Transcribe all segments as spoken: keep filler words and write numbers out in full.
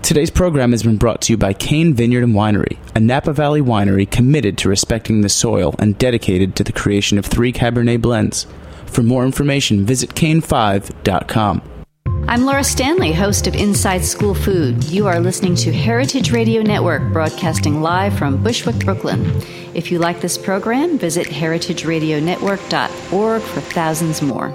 Today's program has been brought to you by Cain Vineyard and Winery, a Napa Valley winery committed to respecting the soil and dedicated to the creation of three Cabernet blends. For more information, visit cain five dot com. I'm Laura Stanley, host of Inside School Food. You are listening to Heritage Radio Network, broadcasting live from Bushwick, Brooklyn. If you like this program, visit heritage radio network dot org for thousands more.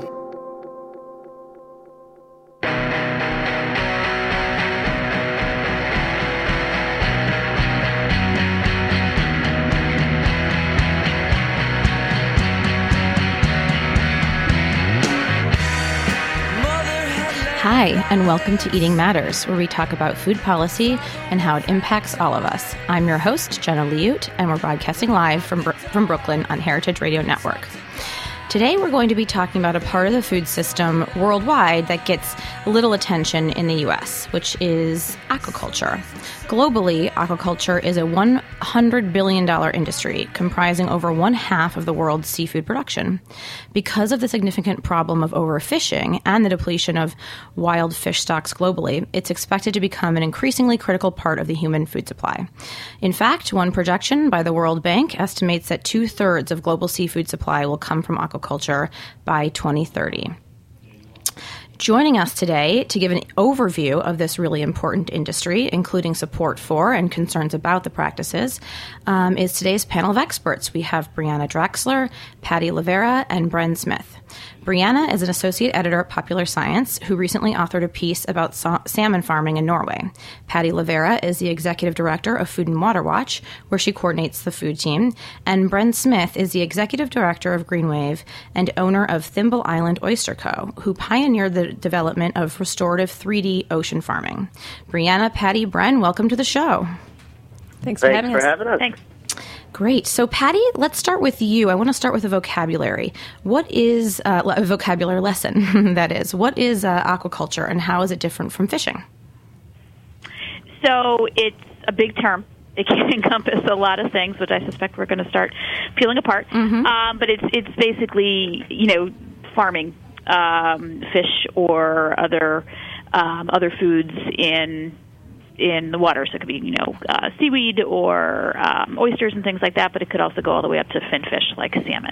Hi, and welcome to Eating Matters, where we talk about food policy and how it impacts all of us. I'm your host, Jenna Liut, and we're broadcasting live from from Brooklyn on Heritage Radio Network. Today, we're going to be talking about a part of the food system worldwide that gets little attention in the U S, which is aquaculture. Globally, aquaculture is a one hundred billion dollars industry comprising over one half of the world's seafood production. Because of the significant problem of overfishing and the depletion of wild fish stocks globally, it's expected to become an increasingly critical part of the human food supply. In fact, one projection by the World Bank estimates that two-thirds of global seafood supply will come from aquaculture by twenty thirty. Joining us today to give an overview of this really important industry, including support for and concerns about the practices, um, is today's panel of experts. We have Brianna Draxler, Patty Livera, and Bren Smith. Brianna is an associate editor at Popular Science who recently authored a piece about sa- salmon farming in Norway. Patty Livera is the executive director of Food and Water Watch, where she coordinates the food team. And Bren Smith is the executive director of Greenwave and owner of Thimble Island Oyster Co., who pioneered the development of restorative three D ocean farming. Brianna, Patty, Bren, welcome to the show. Thanks for, Thanks having, for us. having us. Thanks. Great. So, Patty, let's start with you. I want to start with a vocabulary. What is uh, a vocabulary lesson, that is? What is uh, aquaculture, and how is it different from fishing? So, it's a big term. It can encompass a lot of things, which I suspect we're going to start peeling apart. Mm-hmm. Um, but it's it's basically, you know, farming um, fish or other um, other foods in in the water. So it could be, you know, uh, seaweed or um, oysters and things like that, but it could also go all the way up to fin fish like salmon.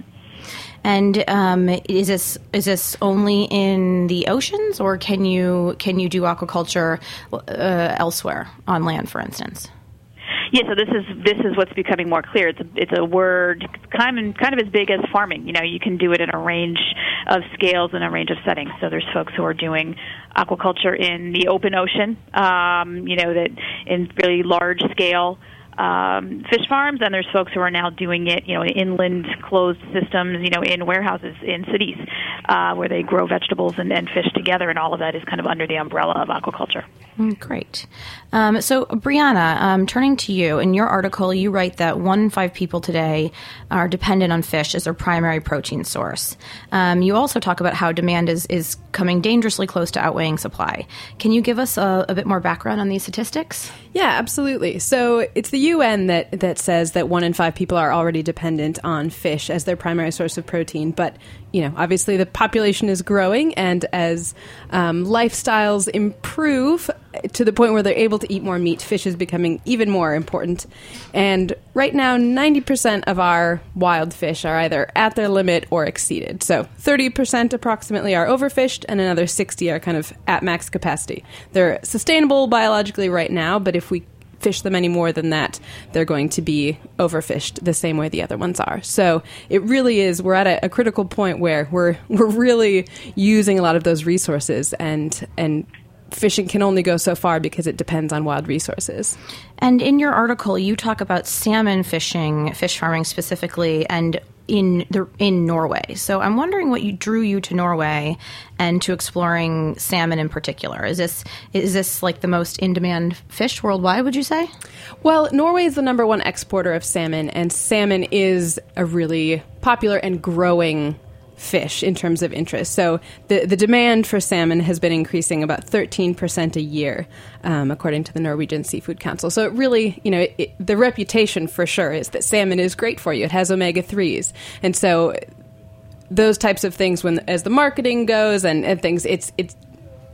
And um, is this is this only in the oceans, or can you can you do aquaculture uh, elsewhere on land, for instance? Yeah, so this is this is what's becoming more clear. It's a, it's a word kind of, kind of as big as farming. You know, you can do it in a range of scales and a range of settings. So there's folks who are doing aquaculture in the open ocean, um, you know, that in really large scale um, fish farms, and there's folks who are now doing it, you know, in inland closed systems, you know, in warehouses in cities uh, where they grow vegetables and, and fish together, and all of that is kind of under the umbrella of aquaculture. Great. Um, so, Brianna, um, turning to you, in your article, you write that one in five people today are dependent on fish as their primary protein source. Um, you also talk about how demand is, is coming dangerously close to outweighing supply. Can you give us a, a bit more background on these statistics? Yeah, absolutely. So it's the U N that, that says that one in five people are already dependent on fish as their primary source of protein. But, you know, obviously the population is growing, and as um, lifestyles improve to the point where they're able to eat more meat, fish is becoming even more important. And right now, ninety percent of our wild fish are either at their limit or exceeded. So thirty percent approximately are overfished, and another sixty are kind of at max capacity. They're sustainable biologically right now, but if we fish them any more than that, they're going to be overfished the same way the other ones are. So it really is, we're at a, a critical point where we're we're really using a lot of those resources, and and fishing can only go so far because it depends on wild resources. And in your article, you talk about salmon fishing, fish farming specifically, and in the in Norway. So I'm wondering what you drew you to Norway and to exploring salmon in particular. Is this is this like the most in-demand fish worldwide, would you say? Well, Norway is the number one exporter of salmon, and salmon is a really popular and growing fish in terms of interest. So the, the demand for salmon has been increasing about thirteen percent a year, um, according to the Norwegian Seafood Council. So it really, you know, it, it, the reputation for sure is that salmon is great for you. It has omega threes. And so those types of things, when as the marketing goes and, and things, it's it's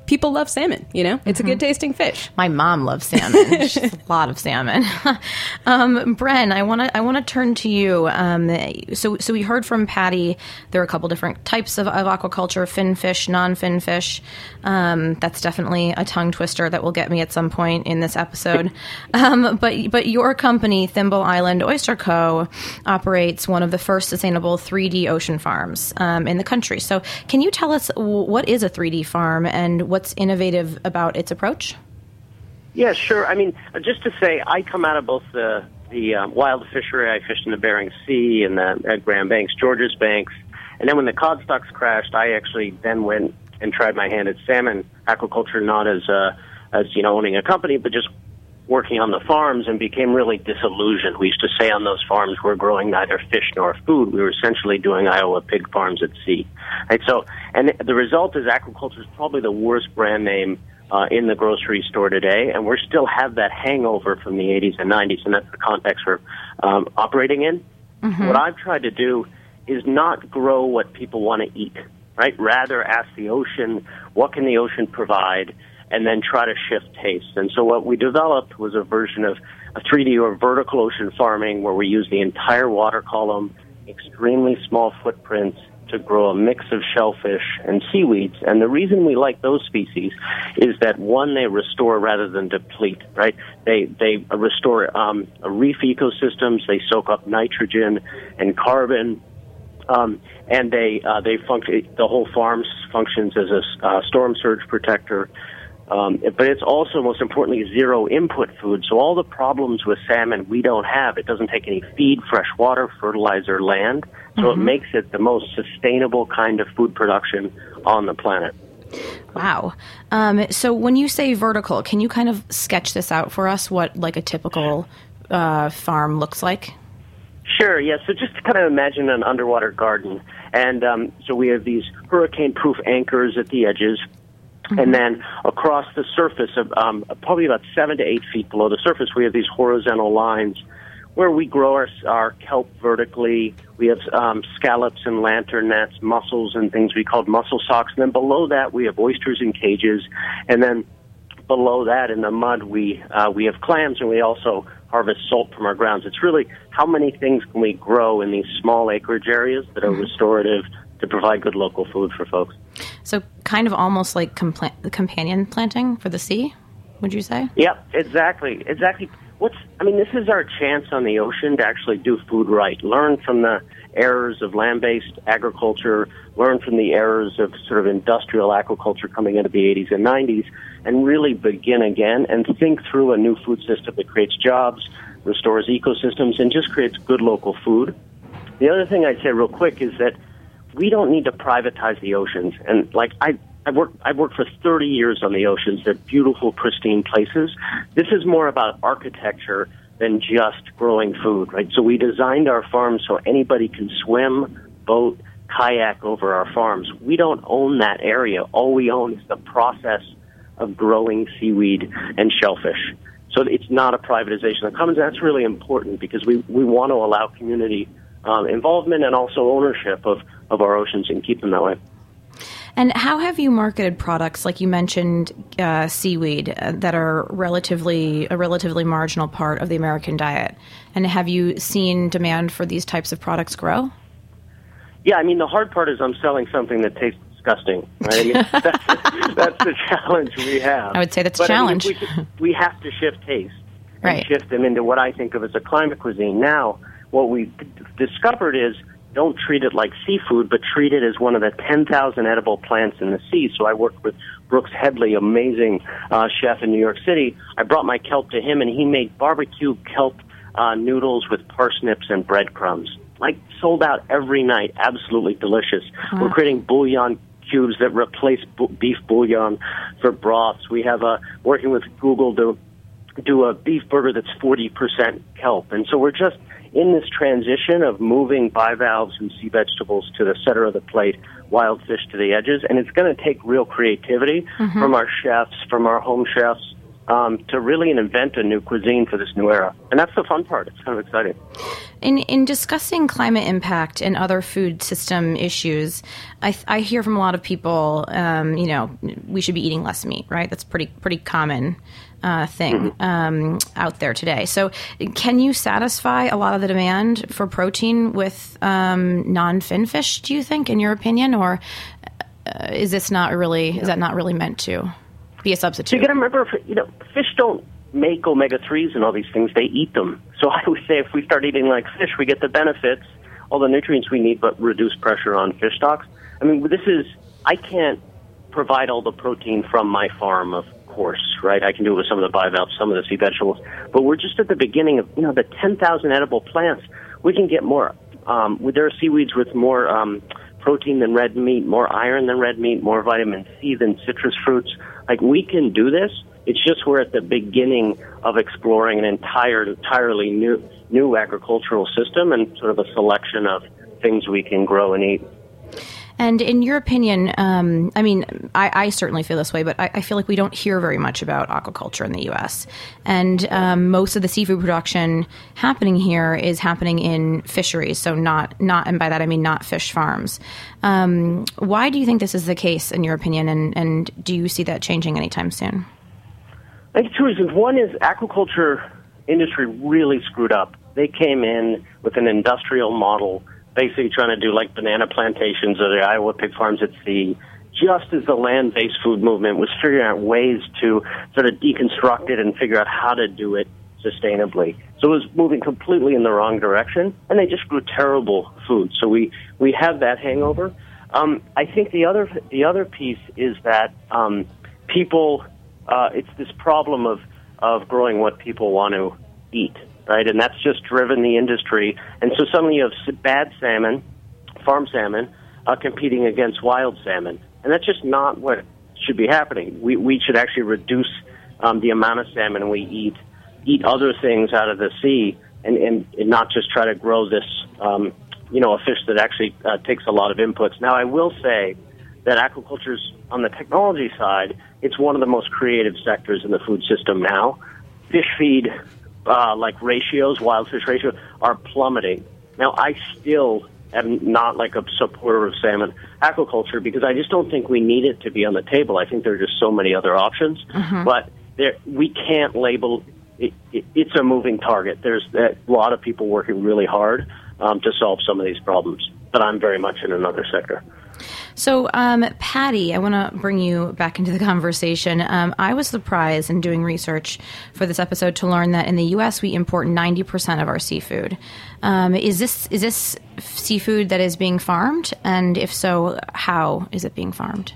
people love salmon, you know? It's mm-hmm. a good tasting fish. My mom loves salmon. She's a lot of salmon. um, Bren, I want to I want to turn to you. Um, so so we heard from Patty there are a couple different types of, of aquaculture, fin fish, non-fin fish. Um, that's definitely a tongue twister that will get me at some point in this episode. Um, but but your company, Thimble Island Oyster Co., operates one of the first sustainable three D ocean farms um, in the country. So can you tell us what is a three D farm and what's innovative about its approach? Yeah, sure. I mean, just to say, I come out of both the the um, wild fishery. I fished in the Bering Sea and the, at Grand Banks, Georges Banks. And then when the cod stocks crashed, I actually then went and tried my hand at salmon aquaculture, not as, uh, as you know, owning a company, but just working on the farms, and became really disillusioned. We used to say on those farms, we're growing neither fish nor food. We were essentially doing Iowa pig farms at sea. Right? So, and the result is aquaculture is probably the worst brand name uh, in the grocery store today, and we still have that hangover from the eighties and nineties, and that's the context we're um, operating in. Mm-hmm. What I've tried to do is not grow what people want to eat, right? Rather ask the ocean, what can the ocean provide, and then try to shift tastes. And so what we developed was a version of a three D or vertical ocean farming where we use the entire water column, extremely small footprints, to grow a mix of shellfish and seaweeds. And the reason we like those species is that, one, they restore rather than deplete, right? They they restore um, reef ecosystems, they soak up nitrogen and carbon, um, and they uh, they function. The whole farm functions as a uh, storm surge protector. Um, but it's also, most importantly, zero input food. So all the problems with salmon we don't have. It doesn't take any feed, fresh water, fertilizer, land. So mm-hmm. it makes it the most sustainable kind of food production on the planet. Wow. Um, so when you say vertical, can you kind of sketch this out for us, what like a typical uh, farm looks like? Sure, yeah. So just to kind of imagine an underwater garden. And um, so we have these hurricane-proof anchors at the edges. Mm-hmm. And then across the surface, of um, probably about seven to eight feet below the surface, we have these horizontal lines where we grow our, our kelp vertically. We have um, scallops and lantern gnats, mussels, and things we call mussel socks. And then below that, we have oysters in cages. And then below that, in the mud, we uh, we have clams, and we also harvest salt from our grounds. It's really how many things can we grow in these small acreage areas that are mm-hmm. restorative to provide good local food for folks. So kind of almost like compla- companion planting for the sea, would you say? Yep, exactly. Exactly. What's I mean, this is our chance on the ocean to actually do food right, learn from the errors of land-based agriculture, learn from the errors of sort of industrial aquaculture coming into the eighties and nineties, and really begin again and think through a new food system that creates jobs, restores ecosystems, and just creates good local food. The other thing I'd say real quick is that we don't need to privatize the oceans. And like I, I've worked, I've worked for thirty years on the oceans. They're beautiful, pristine places. This is more about architecture than just growing food, right? So we designed our farms so anybody can swim, boat, kayak over our farms. We don't own that area. All we own is the process of growing seaweed and shellfish. So it's not a privatization of commons. That's really important because we, we want to allow community um, involvement and also ownership of of our oceans and keep them that way. And how have you marketed products, like you mentioned, uh, seaweed, uh, that are relatively a relatively marginal part of the American diet? And have you seen demand for these types of products grow? Yeah, I mean, the hard part is I'm selling something that tastes disgusting, right? I mean, that's, that's the challenge we have. I would say that's but, a challenge. I mean, we, we have to shift taste and right. shift them into what I think of as a climate cuisine. Now, what we've discovered is don't treat it like seafood, but treat it as one of the ten thousand edible plants in the sea. So I worked with Brooks Headley, amazing uh, chef in New York City. I brought my kelp to him, and he made barbecue kelp uh, noodles with parsnips and breadcrumbs. Like, sold out every night. Absolutely delicious. Wow. We're creating bouillon cubes that replace bu- beef bouillon for broths. We have a, working with Google to do a beef burger that's forty percent kelp. And so we're just in this transition of moving bivalves and sea vegetables to the center of the plate, wild fish to the edges, and it's going to take real creativity mm-hmm. from our chefs, from our home chefs, um, to really invent a new cuisine for this new era. And that's the fun part. It's kind of exciting. in, in discussing climate impact and other food system issues, I, I hear from a lot of people, um, you know, we should be eating less meat, right? That's pretty pretty common uh, thing um, out there today. So can you satisfy a lot of the demand for protein with um, non-fin fish, do you think, in your opinion? Or uh, is this not really, yeah. is that not really meant to be a substitute? So you got to remember, you know, fish don't make omega threes and all these things. They eat them. So I would say if we start eating like fish, we get the benefits, all the nutrients we need, but reduce pressure on fish stocks. I mean, this is, I can't provide all the protein from my farm, of course, right? I can do it with some of the bivalves, some of the sea vegetables. But we're just at the beginning of, you know, the ten thousand edible plants. We can get more. Um, there are seaweeds with more um, protein than red meat, more iron than red meat, more vitamin C than citrus fruits. Like, we can do this. It's just we're at the beginning of exploring an entire, entirely new, new agricultural system and sort of a selection of things we can grow and eat. And in your opinion, um, I mean, I, I certainly feel this way, but I, I feel like we don't hear very much about aquaculture in the U S. And um, most of the seafood production happening here is happening in fisheries, so not, not, and by that I mean not fish farms. Um, why do you think this is the case, in your opinion, and, and do you see that changing anytime soon? I think two reasons. One is aquaculture industry really screwed up. They came in with an industrial model, basically trying to do like banana plantations or the Iowa pig farms at sea, just as the land-based food movement was figuring out ways to sort of deconstruct it and figure out how to do it sustainably. So it was moving completely in the wrong direction, and they just grew terrible food. So we, we have that hangover. Um, I think the other the other piece is that um, people, uh, it's this problem of, of growing what people want to eat. Right, and that's just driven the industry. And so suddenly you have bad salmon, farm salmon, uh, competing against wild salmon. And that's just not what should be happening. We we should actually reduce um, the amount of salmon we eat, eat other things out of the sea, and, and, and not just try to grow this, um, you know, a fish that actually uh, takes a lot of inputs. Now, I will say that aquaculture's, on the technology side, it's one of the most creative sectors in the food system now. Fish feed Uh, like ratios, wild fish ratios, are plummeting. Now, I still am not like a supporter of salmon aquaculture because I just don't think we need it to be on the table. I think there are just so many other options. Mm-hmm. But there, we can't label it, it, it's a moving target. There's a lot of people working really hard um, to solve some of these problems. But I'm very much in another sector. So, um, Patty, I want to bring you back into the conversation. Um, I was surprised in doing research for this episode to learn that in the U S we import ninety percent of our seafood. Um, is this is this seafood that is being farmed? And if so, how is it being farmed?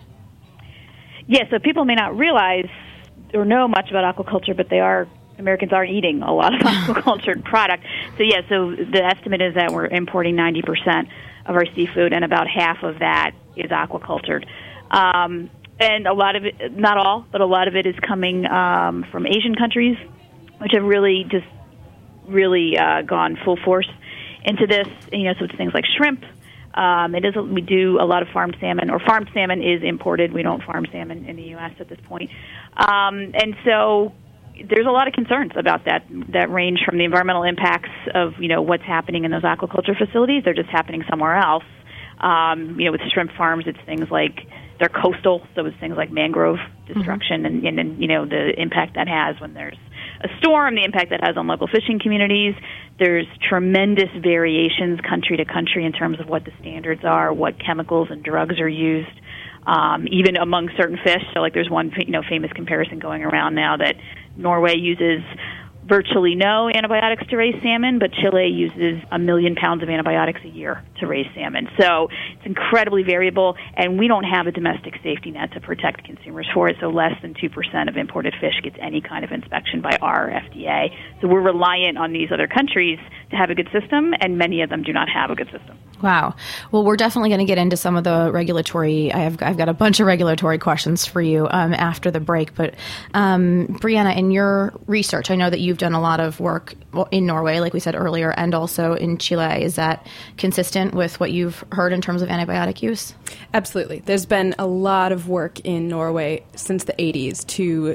Yeah, so people may not realize or know much about aquaculture, but they are Americans are eating a lot of aquacultured product. So, yeah, so the estimate is that we're importing ninety percent of our seafood, and about half of that is aquacultured. Um, and a lot of it, not all, but a lot of it is coming um, from Asian countries, which have really just really uh, gone full force into this. You know, so it's things like shrimp. Um, it is we do a lot of farmed salmon, or farmed salmon is imported. We don't farm salmon in the U S at this point, um, and so there's a lot of concerns about that that range from the environmental impacts of, you know, what's happening in those aquaculture facilities. They're just happening somewhere else. Um, you know, with shrimp farms, it's things like they're coastal, so it's things like mangrove destruction mm-hmm. and, and, you know, the impact that has when there's a storm, the impact that has on local fishing communities. There's tremendous variations country to country in terms of what the standards are, what chemicals and drugs are used. Um, even among certain fish. So, like, there's one, you know, famous comparison going around now that Norway uses virtually no antibiotics to raise salmon, but Chile uses a million pounds of antibiotics a year to raise salmon. So it's incredibly variable, and we don't have a domestic safety net to protect consumers for it, so less than two percent of imported fish gets any kind of inspection by our F D A. So we're reliant on these other countries to have a good system, and many of them do not have a good system. Wow. Well, we're definitely going to get into some of the regulatory. I have, I've got a bunch of regulatory questions for you um, after the break. But um, Brianna, in your research, I know that you've done a lot of work in Norway, like we said earlier, and also in Chile. Is that consistent with what you've heard in terms of antibiotic use? Absolutely. There's been a lot of work in Norway since the eighties to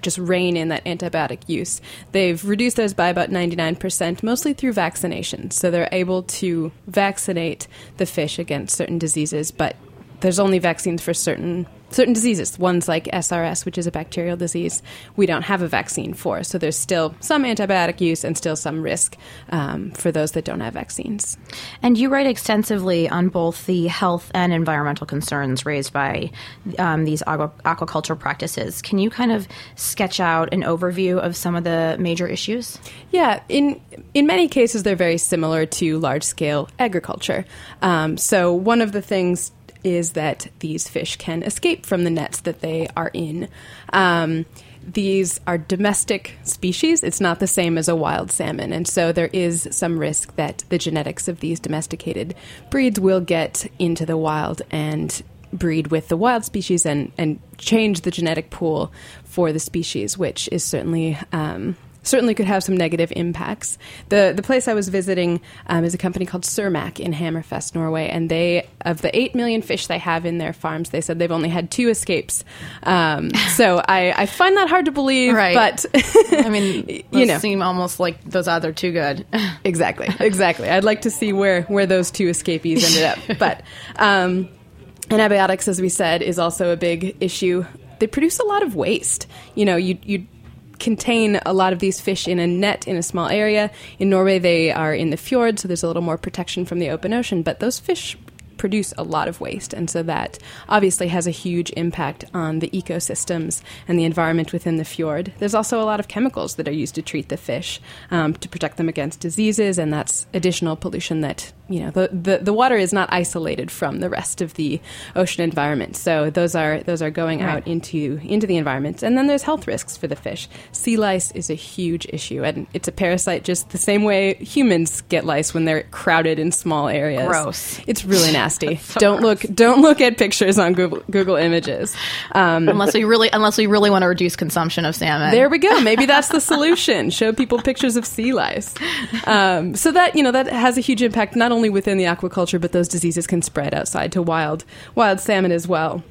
just rein in that antibiotic use. They've reduced those by about ninety-nine percent, mostly through vaccination. So they're able to vaccinate the fish against certain diseases, but there's only vaccines for certain certain diseases. Ones like S R S, which is a bacterial disease, we don't have a vaccine for. So there's still some antibiotic use and still some risk um, for those that don't have vaccines. And you write extensively on both the health and environmental concerns raised by um, these aqu- aquaculture practices. Can you kind of sketch out an overview of some of the major issues? Yeah, in in many cases, they're very similar to large-scale agriculture. Um, so one of the things is that these fish can escape from the nets that they are in. Um, these are domestic species. It's not the same as a wild salmon. And so there is some risk that the genetics of these domesticated breeds will get into the wild and breed with the wild species and, and change the genetic pool for the species, which is certainly... Um, certainly could have some negative impacts. The the place I was visiting um, is a company called Cermaq in Hammerfest, Norway, and they, of the eight million fish they have in their farms, they said they've only had two escapes. Um, so I, I find that hard to believe, right. but... I mean, those you know, seem almost like those other too good. Exactly, exactly. I'd like to see where, where those two escapees ended up. But um, antibiotics, as we said, is also a big issue. They produce a lot of waste. You know, you you contain a lot of these fish in a net in a small area. In Norway, they are in the fjord, so there's a little more protection from the open ocean, but those fish produce a lot of waste, and so that obviously has a huge impact on the ecosystems and the environment within the fjord. There's also a lot of chemicals that are used to treat the fish um, to protect them against diseases, and that's additional pollution that, you know, the, the the water is not isolated from the rest of the ocean environment. So those are those are going right. out into into the environment. And then there's health risks for the fish. Sea lice is a huge issue, and it's a parasite just the same way humans get lice when they're crowded in small areas. Gross. It's really nasty. So don't gross. look don't look at pictures on Google, Google Images. Um, unless we really unless we really want to reduce consumption of salmon. There we go. Maybe that's the solution. Show people pictures of sea lice. Um, so that, you know, that has a huge impact not only within the aquaculture, but those diseases can spread outside to wild wild salmon as well.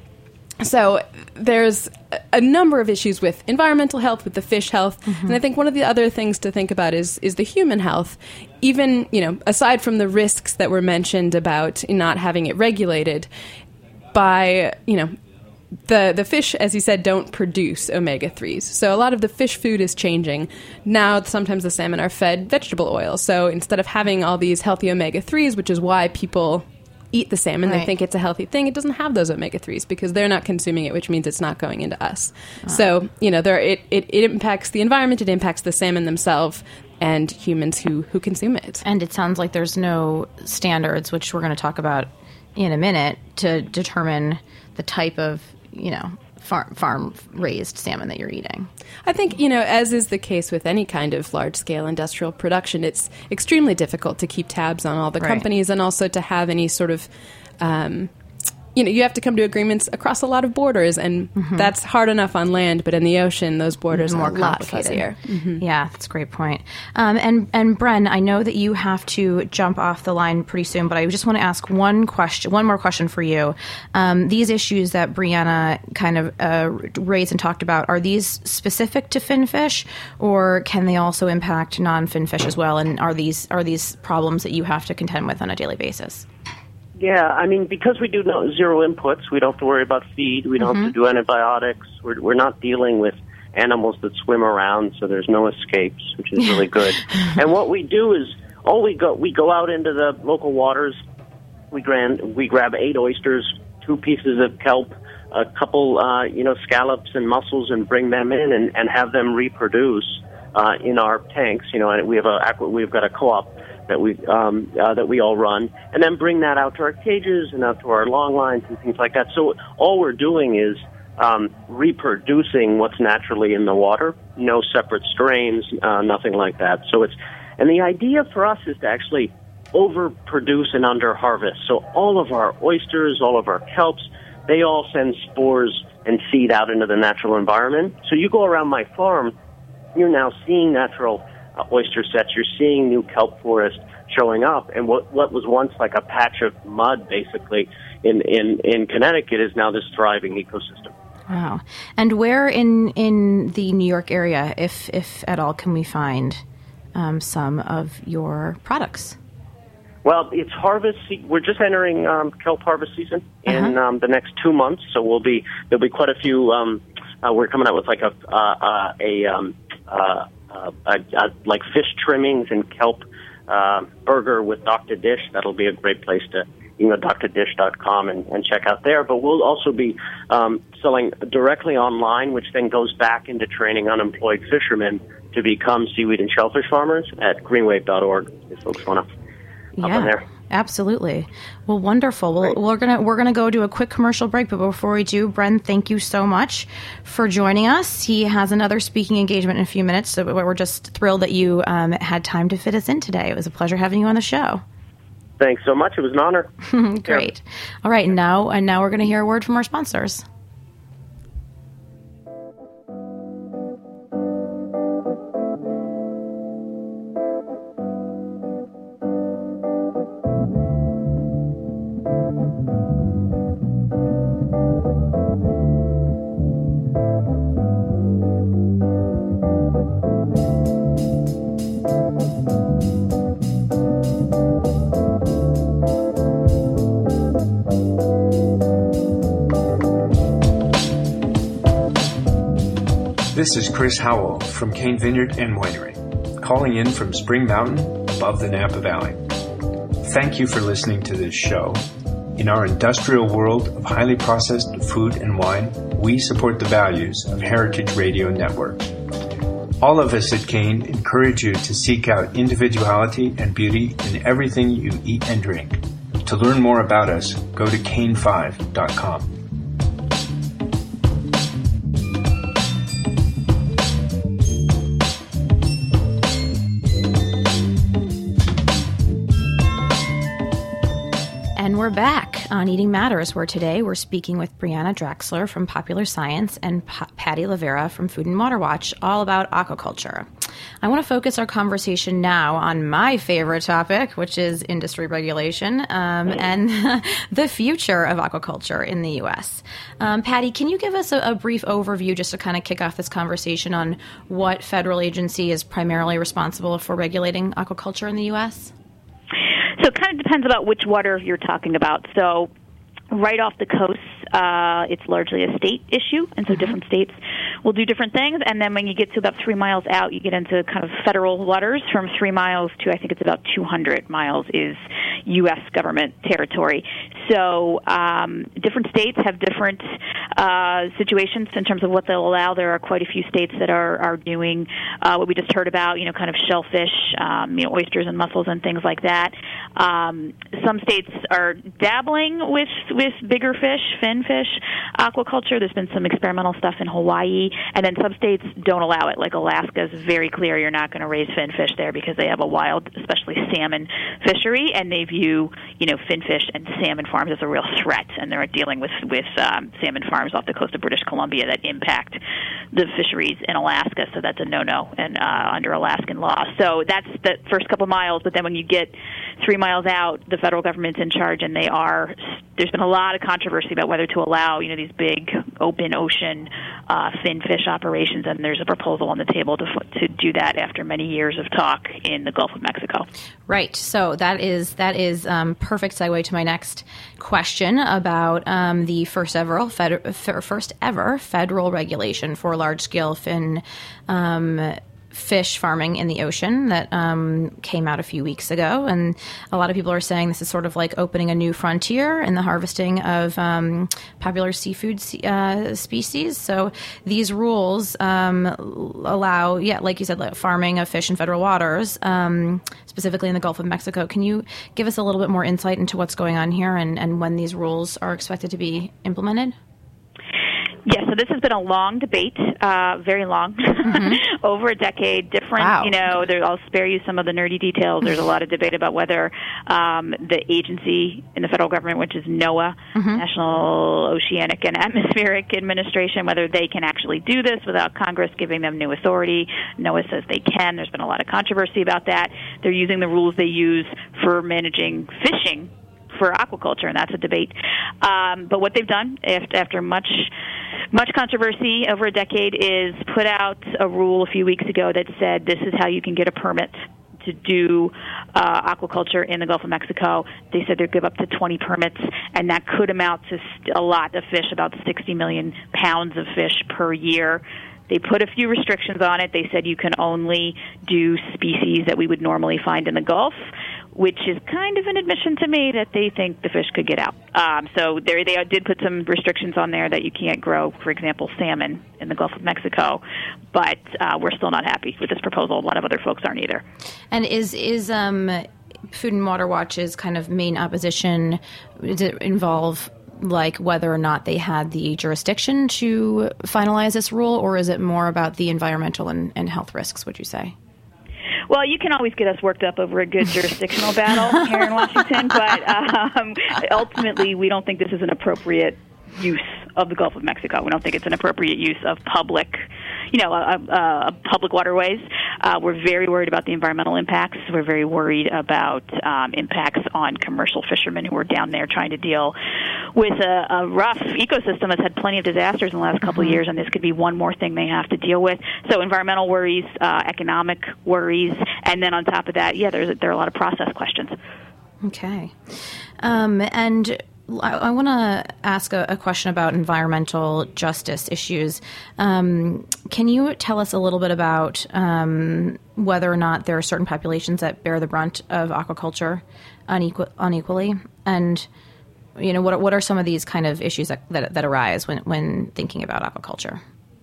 So there's a number of issues with environmental health, with the fish health, mm-hmm. and I think one of the other things to think about is is the human health. Even, you know, aside from the risks that were mentioned about not having it regulated, by, you know, the the fish, as you said, don't produce omega threes. So a lot of the fish food is changing. Now sometimes the salmon are fed vegetable oil. So instead of having all these healthy omega threes, which is why people eat the salmon, right. they think it's a healthy thing, it doesn't have those omega threes because they're not consuming it, which means it's not going into us. Oh. So, you know, there it, it, it impacts the environment, it impacts the salmon themselves and humans who, who consume it. And it sounds like there's no standards, which we're going to talk about in a minute, to determine the type of, you know, farm farm raised salmon that you're eating. I think, you know, as is the case with any kind of large scale industrial production, it's extremely difficult to keep tabs on all the right. companies and also to have any sort of um, you know, you have to come to agreements across a lot of borders, and mm-hmm. that's hard enough on land, but in the ocean, those borders more are a lot fuzzier. Mm-hmm. Yeah, that's a great point. Um, and, and Bren, I know that you have to jump off the line pretty soon, but I just want to ask one question, one more question for you. Um, these issues that Brianna kind of uh, raised and talked about, are these specific to finfish, or can they also impact non-fin fish as well? And are these are these problems that you have to contend with on a daily basis? Yeah, I mean, because we do no, zero inputs, we don't have to worry about feed, we don't mm-hmm. have to do antibiotics, we're, we're not dealing with animals that swim around, so there's no escapes, which is really good. And what we do is, all we go, we go out into the local waters, we, gran, we grab eight oysters, two pieces of kelp, a couple, uh, you know, scallops and mussels, and bring them in and, and have them reproduce uh, in our tanks. You know, and we have a we've got a co-op that we um, uh, that we all run, and then bring that out to our cages and out to our long lines and things like that. So all we're doing is um, reproducing what's naturally in the water. No separate strains, uh, nothing like that. So it's and the idea for us is to actually overproduce and underharvest. So all of our oysters, all of our kelps, they all send spores and seed out into the natural environment. So you go around my farm, you're now seeing natural Uh, oyster sets, you're seeing new kelp forest showing up, and what what was once like a patch of mud, basically, in, in, in Connecticut is now this thriving ecosystem. Wow. And where in, in the New York area, if if at all, can we find um, some of your products? Well, it's harvest. Se- we're just entering um, kelp harvest season in Uh-huh. um, the next two months, so we'll be there'll be quite a few. Um, uh, we're coming out with like a uh, uh, a, um, uh, uh, a, a like fish trimmings and kelp uh, burger with Doctor Dish. That'll be a great place to you know dr dish dot com and, and check out there. But we'll also be um, selling directly online, which then goes back into training unemployed fishermen to become seaweed and shellfish farmers at greenwave dot org. If folks want to. Yeah, absolutely. Well, wonderful. Well, we're gonna we're gonna go do a quick commercial break, but before we do, Bren, thank you so much for joining us. He has another speaking engagement in a few minutes, so we're just thrilled that you um, had time to fit us in today. It was a pleasure having you on the show. Thanks so much. It was an honor. Great. All right, now and now we're going to hear a word from our sponsors. This is Chris Howell from Cain Vineyard and Winery, calling in from Spring Mountain above the Napa Valley. Thank you for listening to this show. In our industrial world of highly processed food and wine, we support the values of Heritage Radio Network. All of us at Cain encourage you to seek out individuality and beauty in everything you eat and drink. To learn more about us, go to cain five dot com. And we're back on Eating Matters, where today we're speaking with Brianna Draxler from Popular Science and P- Patty Lavera from Food and Water Watch, all about aquaculture. I want to focus our conversation now on my favorite topic, which is industry regulation um, and the future of aquaculture in the U S. Um, Patty, can you give us a, a brief overview just to kind of kick off this conversation on what federal agency is primarily responsible for regulating aquaculture in the U S? So it kind of depends about which water you're talking about. So right off the coast, uh, it's largely a state issue, and so mm-hmm. different states will do different things. And then when you get to about three miles out, you get into kind of federal waters. From three miles to I think it's about two hundred miles is U S government territory. So um, different states have different uh, situations in terms of what they'll allow. There are quite a few states that are, are doing uh, what we just heard about, you know, kind of shellfish, um, you know, oysters and mussels and things like that. Um, some states are dabbling with, with bigger fish, fin fish, aquaculture. There's been some experimental stuff in Hawaii, and then some states don't allow it. Like Alaska is very clear you're not going to raise fin fish there because they have a wild, especially salmon fishery, and they view, you know, fin fish and salmon farms as a real threat, and they're dealing with, with um, salmon farms off the coast of British Columbia that impact the fisheries in Alaska, so that's a no-no and uh, under Alaskan law. So that's the first couple miles, but then when you get three miles out, the federal government's in charge, and they are, there's been a lot of controversy about whether to allow, you know, these big open ocean uh, fin fish operations, and there's a proposal on the table to to do that after many years of talk in the Gulf of Mexico. Right. So that is that is um, perfect segue to my next question about um, the first ever fed, first ever federal regulation for large scale fin um, fish farming in the ocean that um, came out a few weeks ago. And a lot of people are saying this is sort of like opening a new frontier in the harvesting of um, popular seafood uh, species. So these rules um, allow, yeah, like you said, like farming of fish in federal waters, um, specifically in the Gulf of Mexico. Can you give us a little bit more insight into what's going on here and, and when these rules are expected to be implemented? Yeah, so this has been a long debate, uh, very long, mm-hmm. over a decade. Different, wow. you know, there, I'll spare you some of the nerdy details. There's a lot of debate about whether um, the agency in the federal government, which is NOAA, mm-hmm. National Oceanic and Atmospheric Administration, whether they can actually do this without Congress giving them new authority. NOAA says they can. There's been a lot of controversy about that. They're using the rules they use for managing fishing for aquaculture, and that's a debate. Um, but what they've done after, after much much controversy over a decade, is put out a rule a few weeks ago that said this is how you can get a permit to do uh, aquaculture in the Gulf of Mexico. They said they'd give up to twenty permits, and that could amount to st- a lot of fish, about sixty million pounds of fish per year. They put a few restrictions on it. They said you can only do species that we would normally find in the Gulf, which is kind of an admission to me that they think the fish could get out. Um, so there, they did put some restrictions on there that you can't grow, for example, salmon in the Gulf of Mexico. But uh, we're still not happy with this proposal. A lot of other folks aren't either. And is is um, Food and Water Watch's kind of main opposition, does it involve like whether or not they had the jurisdiction to finalize this rule, or is it more about the environmental and, and health risks, would you say? Well, you can always get us worked up over a good jurisdictional battle here in Washington, but um, ultimately we don't think this is an appropriate use of the Gulf of Mexico. We don't think it's an appropriate use of public, you know, uh, uh, public waterways. Uh, we're very worried about the environmental impacts. We're very worried about um, impacts on commercial fishermen who are down there trying to deal with a, a rough ecosystem that's had plenty of disasters in the last couple mm-hmm. of years, and this could be one more thing they have to deal with. So environmental worries, uh, economic worries, and then on top of that, yeah, there's, there are a lot of process questions. Okay. Um, and I, I want to ask a, a question about environmental justice issues. Um, can you tell us a little bit about um, whether or not there are certain populations that bear the brunt of aquaculture unequal, unequally? And, you know, what, what are some of these kind of issues that, that, that arise when, when thinking about aquaculture?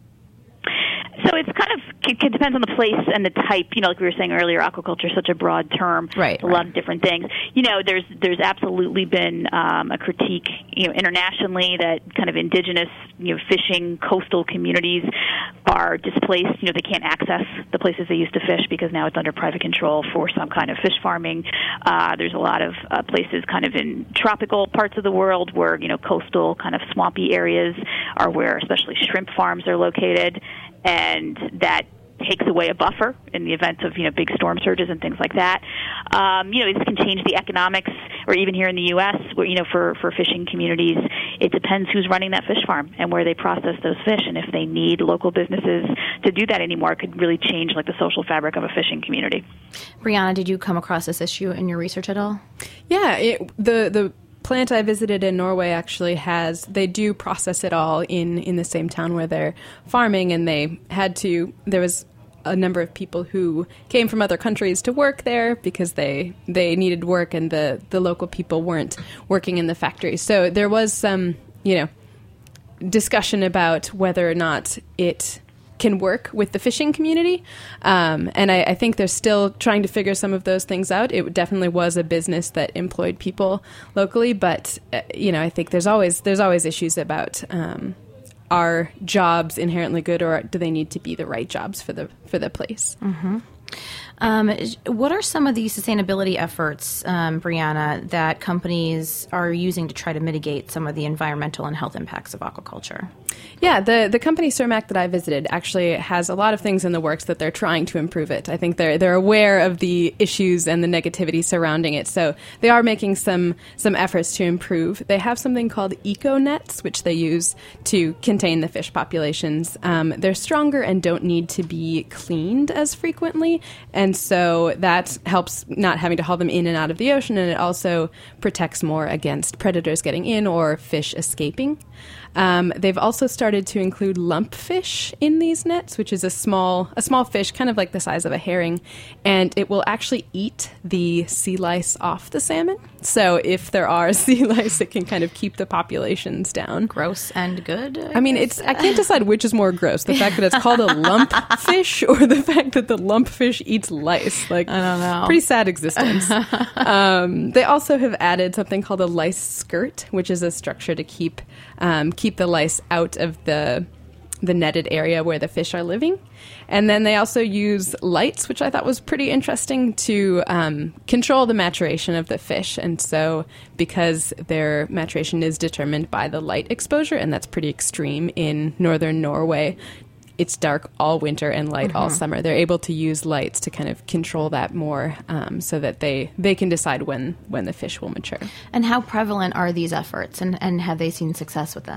So it's kind of, it depends on the place and the type. You know, like we were saying earlier, aquaculture is such a broad term. Right. A right. lot of different things. You know, there's there's absolutely been um, a critique, you know, internationally that kind of indigenous, you know, fishing coastal communities are displaced. You know, they can't access the places they used to fish because now it's under private control for some kind of fish farming. Uh, there's a lot of uh, places kind of in tropical parts of the world where, you know, coastal kind of swampy areas are where especially shrimp farms are located. And that takes away a buffer in the event of, you know, big storm surges and things like that. Um, you know, this can change the economics, or even here in the U S, where, you know, for, for fishing communities, it depends who's running that fish farm and where they process those fish. And if they need local businesses to do that anymore, it could really change, like, the social fabric of a fishing community. Brianna, did you come across this issue in your research at all? Yeah, it, the the plant I visited in Norway actually has, they do process it all in, in the same town where they're farming, and they had to, there was a number of people who came from other countries to work there because they they needed work, and the, the local people weren't working in the factory. So there was some, you know, discussion about whether or not it can work with the fishing community. Um, and I, I think they're still trying to figure some of those things out. It definitely was a business that employed people locally, but, uh, you know, I think there's always there's always issues about um, are jobs inherently good, or do they need to be the right jobs for the for the place? Mm-hmm. Um, what are some of the sustainability efforts, um, Brianna, that companies are using to try to mitigate some of the environmental and health impacts of aquaculture? Yeah, the, the company Cermaq that I visited actually has a lot of things in the works that they're trying to improve it. I think they're they're aware of the issues and the negativity surrounding it, so they are making some some efforts to improve. They have something called eco nets, which they use to contain the fish populations. Um, they're stronger and don't need to be cleaned as frequently, and so that helps not having to haul them in and out of the ocean, and it also protects more against predators getting in or fish escaping. Um, they've also started to include lumpfish in these nets, which is a small a small fish, kind of like the size of a herring, and it will actually eat the sea lice off the salmon. So if there are sea lice, it can kind of keep the populations down. Gross and good? I, I mean, it's I can't decide which is more gross, the fact that it's called a lumpfish or the fact that the lumpfish eats lice. Like, I don't know. Pretty sad existence. um, they also have added something called a lice skirt, which is a structure to keep um, keep the lice out of the the netted area where the fish are living. And then they also use lights, which I thought was pretty interesting, to um, control the maturation of the fish. And so because their maturation is determined by the light exposure, and that's pretty extreme in northern Norway, it's dark all winter and light mm-hmm. all summer. They're able to use lights to kind of control that more, um, so that they, they can decide when, when the fish will mature. And how prevalent are these efforts, and, and have they seen success with them?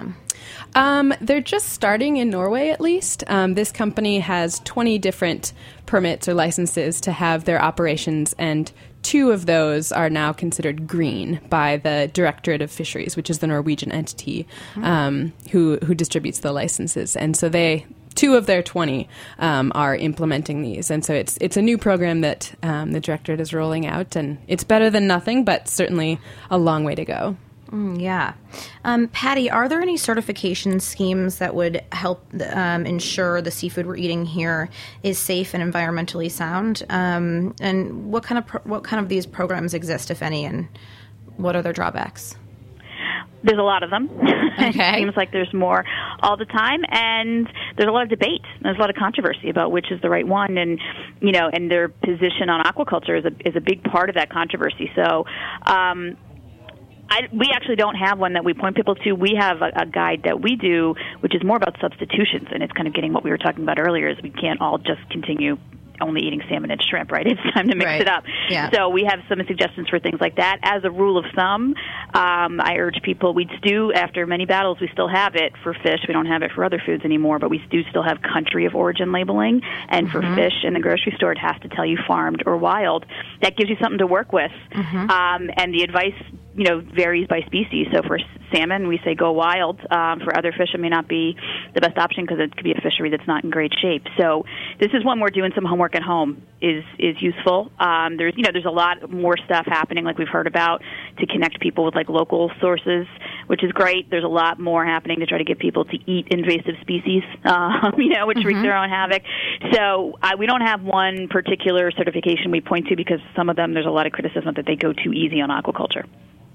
Um, they're just starting in Norway, at least. Um, this company has twenty different permits or licenses to have their operations, and two of those are now considered green by the Directorate of Fisheries, which is the Norwegian entity um, who who distributes the licenses. And so they two of their twenty um, are implementing these. And so it's it's a new program that um, the Directorate is rolling out, and it's better than nothing, but certainly a long way to go. Mm, yeah. Um, Patty, are there any certification schemes that would help um, ensure the seafood we're eating here is safe and environmentally sound? Um, and what kind of pro- what kind of these programs exist, if any, and what are their drawbacks? There's a lot of them. Okay. It seems like there's more all the time, and there's a lot of debate. There's a lot of controversy about which is the right one, and you know, and their position on aquaculture is a is a big part of that controversy. So. Um, I, we actually don't have one that we point people to. We have a, a guide that we do, which is more about substitutions, and it's kind of getting what we were talking about earlier, is we can't all just continue only eating salmon and shrimp, right? It's time to mix right. it up. Yeah. So we have some suggestions for things like that. As a rule of thumb, um, I urge people, we do, after many battles, we still have it for fish. We don't have it for other foods anymore, but we do still have country of origin labeling. And mm-hmm. for fish in the grocery store, it has to tell you farmed or wild. That gives you something to work with. Mm-hmm. Um, and the advice, you know, varies by species. So for salmon, we say go wild. Um, for other fish, it may not be the best option because it could be a fishery that's not in great shape. So this is one we're doing some homework at home is is useful. Um, there's you know there's a lot more stuff happening, like we've heard about, to connect people with like local sources, which is great. There's a lot more happening to try to get people to eat invasive species, um, you know, which mm-hmm. wreak their own havoc. So uh, we don't have one particular certification we point to because some of them there's a lot of criticism that they go too easy on aquaculture.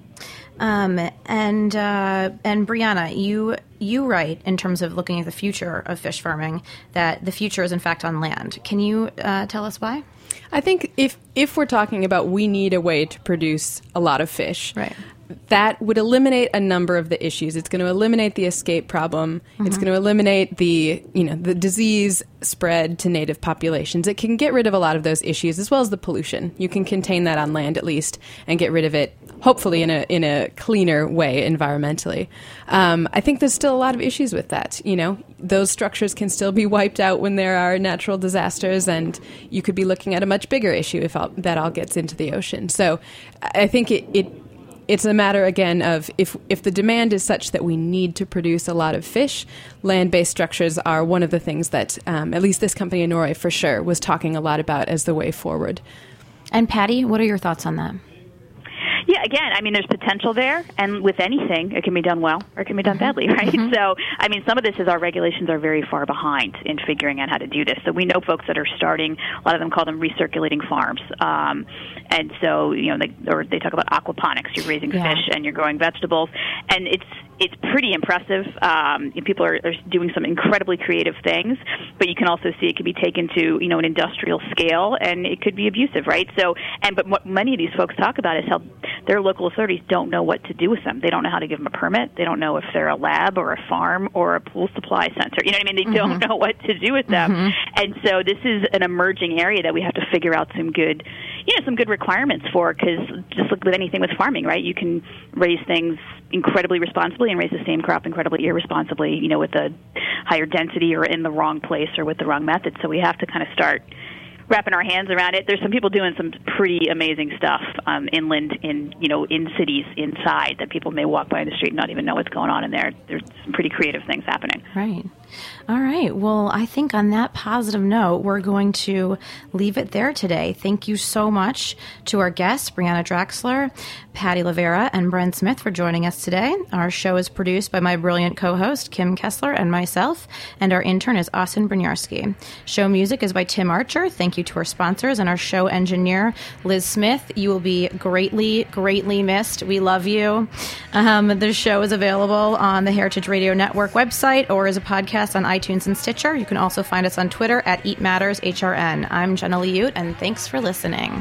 Um, and uh, and Brianna, you you write in terms of looking at the future of fish farming that the future is in fact on land. Can you uh, tell us why? I think if if we're talking about we need a way to produce a lot of fish, right, that would eliminate a number of the issues. It's going to eliminate the escape problem. Mm-hmm. It's going to eliminate the, you know, the disease spread to native populations. It can get rid of a lot of those issues as well as the pollution. You can contain that on land at least and get rid of it, hopefully in a in a cleaner way environmentally. Um, I think there's still a lot of issues with that. You know, those structures can still be wiped out when there are natural disasters, and you could be looking at a much bigger issue if all, that all gets into the ocean. So I think it, it It's a matter, again, of if if the demand is such that we need to produce a lot of fish, land-based structures are one of the things that um, at least this company in Norway, for sure, was talking a lot about as the way forward. And Patty, what are your thoughts on that? Yeah, again, I mean, there's potential there, and with anything, it can be done well or it can be done badly, right? Mm-hmm. So, I mean, some of this is our regulations are very far behind in figuring out how to do this. So we know folks that are starting, a lot of them call them recirculating farms. Um, and so, you know, they, or they talk about aquaponics. You're raising yeah. fish and you're growing vegetables. And it's it's pretty impressive. Um, people are, are doing some incredibly creative things, but you can also see it can be taken to, you know, an industrial scale, and it could be abusive, right? So, and but what many of these folks talk about is how their local authorities don't know what to do with them. They don't know how to give them a permit. They don't know if they're a lab or a farm or a pool supply center. You know what I mean? They mm-hmm. don't know what to do with them. Mm-hmm. And so this is an emerging area that we have to figure out some good, you know, some good requirements for, because just look with anything with farming, right? You can raise things incredibly responsibly and raise the same crop incredibly irresponsibly, you know, with a higher density or in the wrong place or with the wrong method. So we have to kind of start wrapping our hands around it. There's some people doing some pretty amazing stuff um, inland, in you know, in cities inside that people may walk by in the street and not even know what's going on in there. There's some pretty creative things happening. Right. All right. Well, I think on that positive note, we're going to leave it there today. Thank you so much to our guests, Brianna Draxler, Patty Lavera, and Brent Smith for joining us today. Our show is produced by my brilliant co-host, Kim Kessler, and myself, and our intern is Austin Brynjarski. Show music is by Tim Archer. Thank you to our sponsors and our show engineer, Liz Smith. You will be greatly, greatly missed. We love you. Um, the show is available on the Heritage Radio Network website or as a podcast on iTunes and Stitcher. You can also find us on Twitter at Eat Matters H R N. I'm Jenna Liut, and thanks for listening.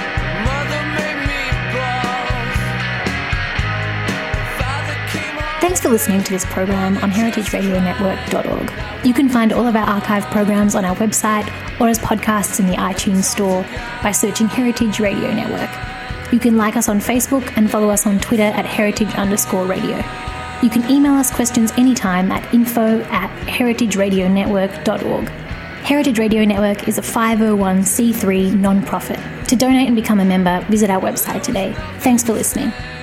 Thanks Thanks for listening to this program on heritage radio network dot org. You can find all of our archive programs on our website or as podcasts in the iTunes store by searching Heritage Radio Network. You can like us on Facebook and follow us on Twitter at heritage underscore radio. You can email us questions anytime at info at heritage radio network dot org. Heritage Radio Network is a five oh one c three non-profit. To donate and become a member, visit our website today. Thanks for listening.